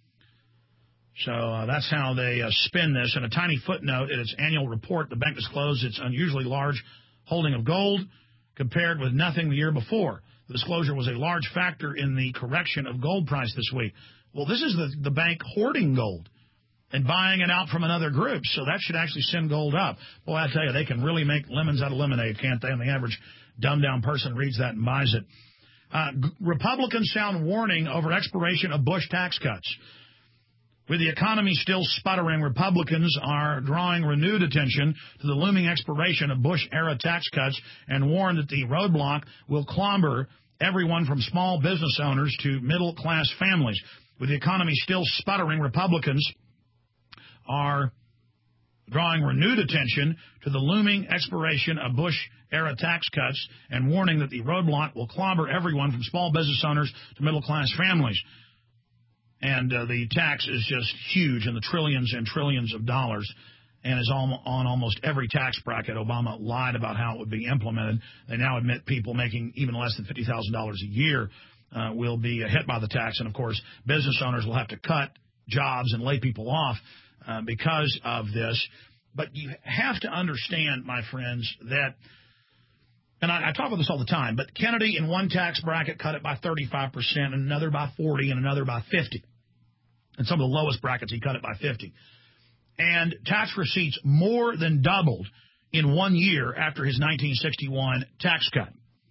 So that's how they spin this. In a tiny footnote in its annual report, the bank disclosed its unusually large holding of gold compared with nothing the year before. The disclosure was a large factor in the correction of gold price this week. Well, this is the bank hoarding gold and buying it out from another group, so that should actually send gold up. Boy, I tell you, they can really make lemons out of lemonade, can't they? And the average dumbed-down person reads that and buys it. Republicans sound warning over expiration of Bush tax cuts. With the economy still sputtering, Republicans are drawing renewed attention to the looming expiration of Bush-era tax cuts and warn that the roadblock will clobber everyone from small business owners to middle-class families. With the economy still sputtering, Republicans are drawing renewed attention to the looming expiration of Bush-era tax cuts and warning that the roadblock will clobber everyone from small business owners to middle-class families. And the tax is just huge in the trillions and trillions of dollars and is on almost every tax bracket. Obama lied about how it would be implemented. They now admit people making even less than $50,000 a year will be hit by the tax. And, of course, business owners will have to cut jobs and lay people off because of this. But you have to understand, my friends, that, and I talk about this all the time, but Kennedy in one tax bracket cut it by 35%, and another by 40%, and another by 50%. In some of the lowest brackets, he cut it by 50%. And tax receipts more than doubled in 1 year after his 1961 tax cut.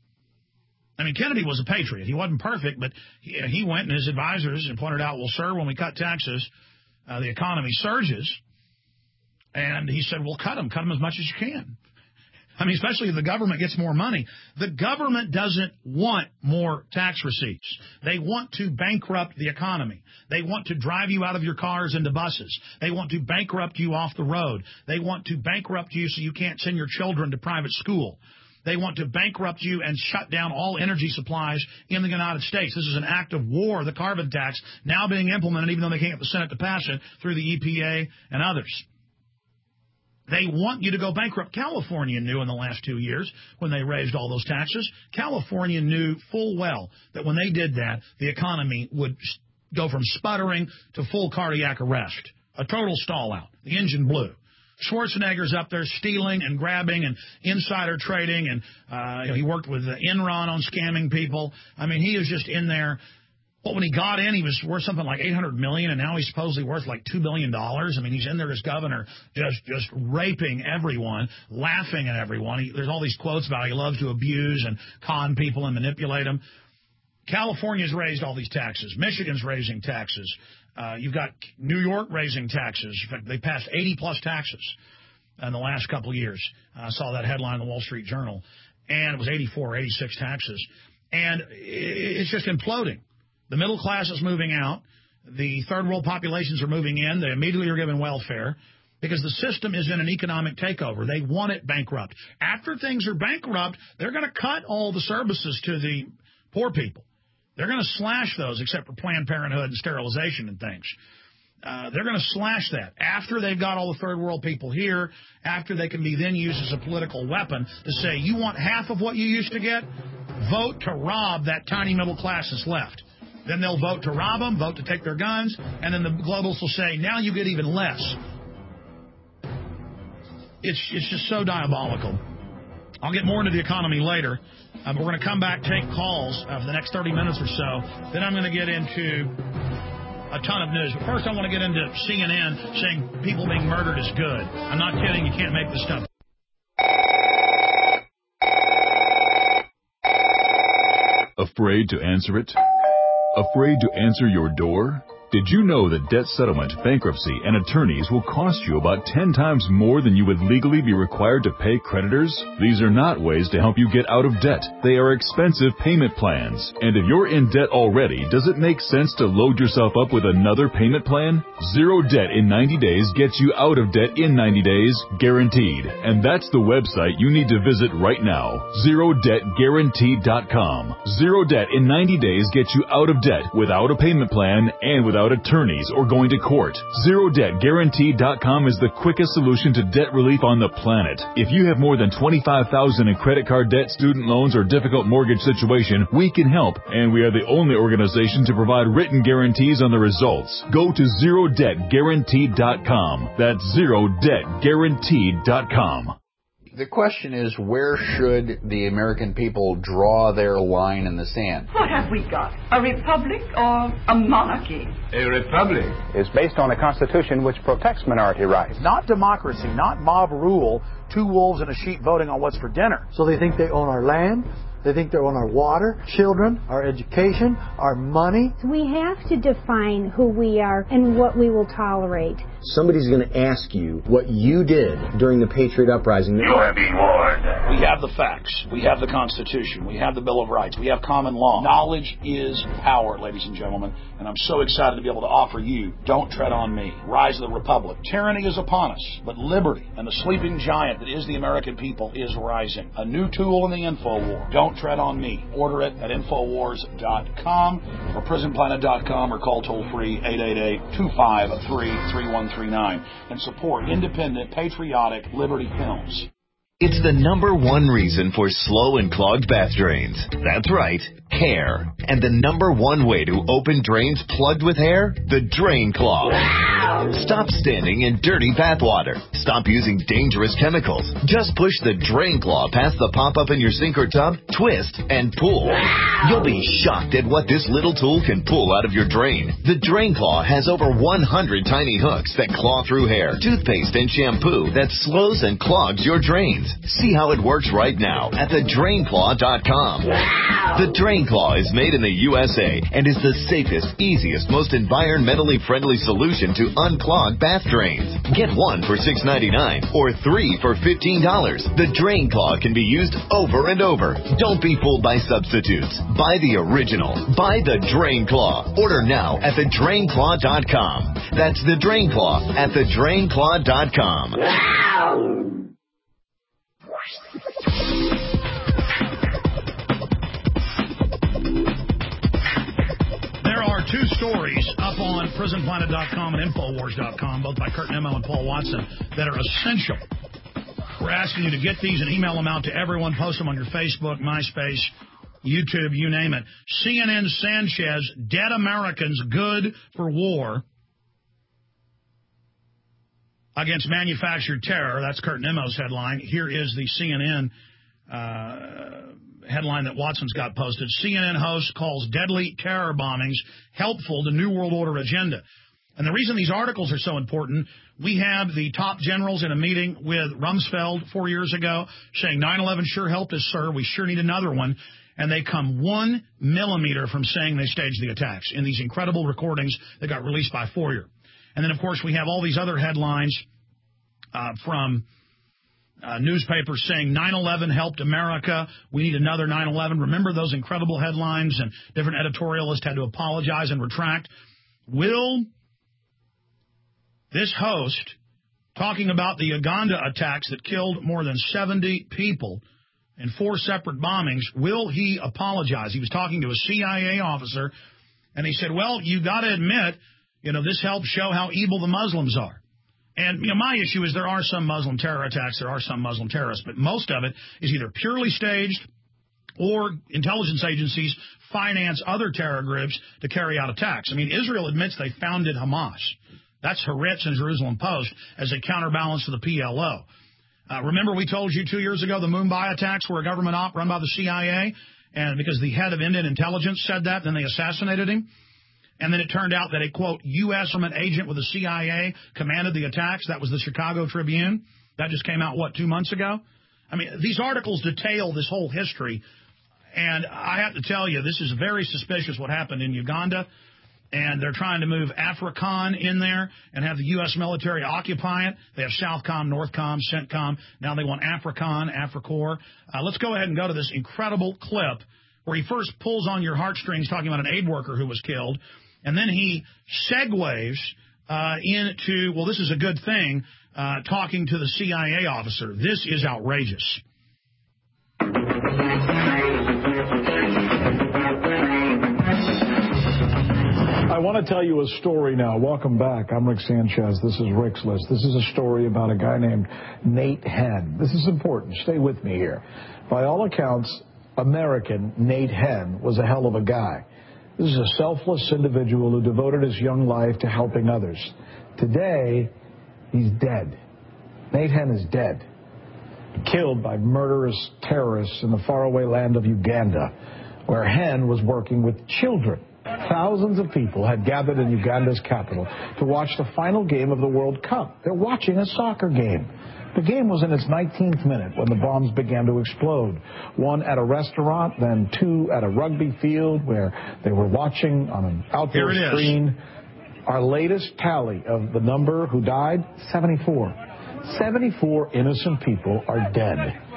I mean, Kennedy was a patriot. He wasn't perfect, but he went and his advisors and pointed out, well, sir, when we cut taxes, the economy surges. And he said, well, cut them as much as you can. I mean, especially if the government gets more money. The government doesn't want more tax receipts. They want to bankrupt the economy. They want to drive you out of your cars into buses. They want to bankrupt you off the road. They want to bankrupt you so you can't send your children to private school. They want to bankrupt you and shut down all energy supplies in the United States. This is an act of war, the carbon tax, now being implemented, even though they can't get the Senate to pass it, through the EPA and others. They want you to go bankrupt. California knew in the last 2 years when they raised all those taxes. California knew full well that when they did that, the economy would go from sputtering to full cardiac arrest, a total stall out. The engine blew. Schwarzenegger's up there stealing and grabbing and insider trading, and he worked with Enron on scamming people. I mean, he is just in there. Well, when he got in, he was worth something like $800 million, and now he's supposedly worth like $2 billion. I mean, he's in there as governor, just raping everyone, laughing at everyone. There's all these quotes about how he loves to abuse and con people and manipulate them. California's raised all these taxes. Michigan's raising taxes. You've got New York raising taxes. In fact, they passed 80-plus taxes in the last couple of years. I saw that headline in the Wall Street Journal, and it was 84, 86 taxes. And it's just imploding. The middle class is moving out. The third world populations are moving in. They immediately are given welfare because the system is in an economic takeover. They want it bankrupt. After things are bankrupt, they're going to cut all the services to the poor people. They're going to slash those, except for Planned Parenthood and sterilization and things. They're going to slash that. After they've got all the third world people here, after they can be then used as a political weapon to say, you want half of what you used to get? Vote to rob that tiny middle class that's left. Then they'll vote to rob them, vote to take their guns, and then the globals will say, now you get even less. It's just so diabolical. I'll get more into the economy later. But we're going to come back, take calls for the next 30 minutes or so. Then I'm going to get into a ton of news. But first I want to get into CNN saying people being murdered is good. I'm not kidding. You can't make this stuff. Afraid to answer it? Afraid to answer your door? Did you know that debt settlement, bankruptcy, and attorneys will cost you about 10 times more than you would legally be required to pay creditors? These are not ways to help you get out of debt. They are expensive payment plans. And if you're in debt already, does it make sense to load yourself up with another payment plan? Zero debt in 90 days gets you out of debt in 90 days, guaranteed. And that's the website you need to visit right now, ZeroDebtGuaranteed.com. Zero debt in 90 days gets you out of debt without a payment plan and without attorneys or going to court. ZeroDebtGuaranteed.com is the quickest solution to debt relief on the planet. If you have more than $25,000 in credit card debt, student loans, or difficult mortgage situation, we can help, and we are the only organization to provide written guarantees on the results. Go to ZeroDebtGuaranteed.com. That's ZeroDebtGuaranteed.com. The question is, where should the American people draw their line in the sand? What have we got? A republic or a monarchy? A republic is based on a constitution which protects minority rights. Not democracy, not mob rule, two wolves and a sheep voting on what's for dinner. So they think they own our land. They think they own our water, children, our education, our money. We have to define who we are and what we will tolerate. Somebody's going to ask you what you did during the Patriot Uprising. You are being warned. We have the facts. We have the Constitution. We have the Bill of Rights. We have common law. Knowledge is power, ladies and gentlemen. And I'm so excited to be able to offer you Don't Tread on Me, Rise of the Republic. Tyranny is upon us, but liberty and the sleeping giant that is the American people is rising. A new tool in the info war. Don't Tread on Me. Order it at Infowars.com or PrisonPlanet.com or call toll-free 888-253-3139 and support independent, patriotic Liberty Films. It's the #1 reason for slow and clogged bath drains. That's right, hair. And the #1 way to open drains plugged with hair? The Drain Claw. Stop standing in dirty bath water. Stop using dangerous chemicals. Just push the Drain Claw past the pop-up in your sink or tub, twist, and pull. You'll be shocked at what this little tool can pull out of your drain. The Drain Claw has over 100 tiny hooks that claw through hair, toothpaste, and shampoo that slows and clogs your drains. See how it works right now at thedrainclaw.com. The Drain Claw is made in the USA and is the safest, easiest, most environmentally friendly solution to unclog bath drains. Get one for $6.99 or 3 for $15. The Drain Claw can be used over and over. Don't be fooled by substitutes. Buy the original. Buy the Drain Claw. Order now at thedrainclaw.com. That's the Drain Claw at thedrainclaw.com. There are two stories up on prisonplanet.com and Infowars.com, both by Kurt Nimmo and Paul Watson, that are essential. We're asking you to get these and email them out to everyone. Post them on your Facebook, MySpace, YouTube, you name it. CNN Sanchez, dead Americans good for war against manufactured terror. That's Kurt Nimmo's headline. Here is the CNN headline that Watson's got posted. CNN host calls deadly terror bombings helpful to New World Order agenda. And the reason these articles are so important, we have the top generals in a meeting with Rumsfeld 4 years ago saying 9/11 sure helped us, sir. We sure need another one. And they come 1 millimeter from saying they staged the attacks in these incredible recordings that got released by Fourier. And then, of course, we have all these other headlines from newspapers saying 9/11 helped America. We need another 9/11. Remember those incredible headlines, and different editorialists had to apologize and retract. Will this host, talking about the Uganda attacks that killed more than 70 people in 4 separate bombings, will he apologize? He was talking to a CIA officer, and he said, well, you got to admit, this helps show how evil the Muslims are. And, my issue is there are some Muslim terror attacks, there are some Muslim terrorists, but most of it is either purely staged or intelligence agencies finance other terror groups to carry out attacks. Israel admits they founded Hamas. That's Haaretz and Jerusalem Post as a counterbalance to the PLO. Remember we told you 2 years ago the Mumbai attacks were a government op run by the CIA, and because the head of Indian intelligence said that, then they assassinated him. And then it turned out that a, quote, U.S. government agent with the CIA commanded the attacks. That was the Chicago Tribune. That just came out, 2 months ago? These articles detail this whole history, and I have to tell you, this is very suspicious what happened in Uganda. And they're trying to move AFRICOM in there and have the U.S. military occupy it. They have Southcom, Northcom, CENTCOM. Now they want AFRICOM, AFRICOR. Let's go ahead and go to this incredible clip where he first pulls on your heartstrings talking about an aid worker who was killed. And then he segues into, well, this is a good thing, talking to the CIA officer. This is outrageous. I want to tell you a story now. Welcome back. I'm Rick Sanchez. This is Rick's List. This is a story about a guy named Nate Henn. This is important. Stay with me here. By all accounts, American Nate Henn was a hell of a guy. This is a selfless individual who devoted his young life to helping others. Today, he's dead. Nate Henn is dead. Killed by murderous terrorists in the faraway land of Uganda, where Henn was working with children. Thousands of people had gathered in Uganda's capital to watch the final game of the World Cup. They're watching a soccer game. The game was in its 19th minute when the bombs began to explode. One at a restaurant, then 2 at a rugby field where they were watching on an outdoor screen. Our latest tally of the number who died, 74. 74 innocent people are dead.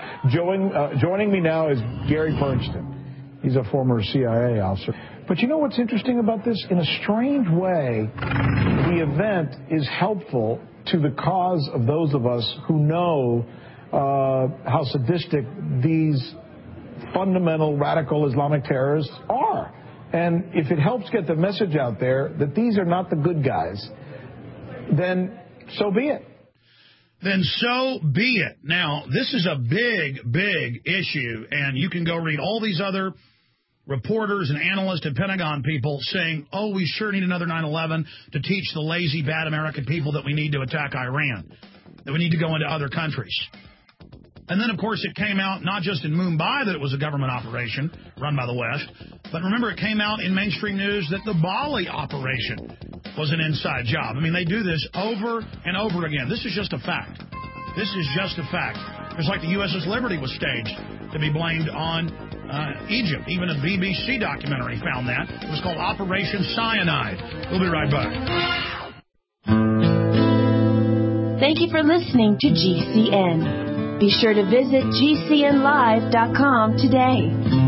Joining me now is Gary Bernstein. He's a former CIA officer. But you know what's interesting about this? In a strange way, the event is helpful to the cause of those of us who know how sadistic these fundamental radical Islamic terrorists are. And if it helps get the message out there that these are not the good guys, then so be it. Then so be it. Now, this is a big, big issue, and you can go read all these other reporters and analysts and Pentagon people saying, oh, we sure need another 9/11 to teach the lazy, bad American people that we need to attack Iran, that we need to go into other countries. And then, of course, it came out not just in Mumbai that it was a government operation run by the West, but remember it came out in mainstream news that the Bali operation was an inside job. They do this over and over again. This is just a fact. This is just a fact. It's like the USS Liberty was staged to be blamed on Egypt. Even a BBC documentary found that. It was called Operation Cyanide. We'll be right back. Thank you for listening to GCN. Be sure to visit GCNlive.com today.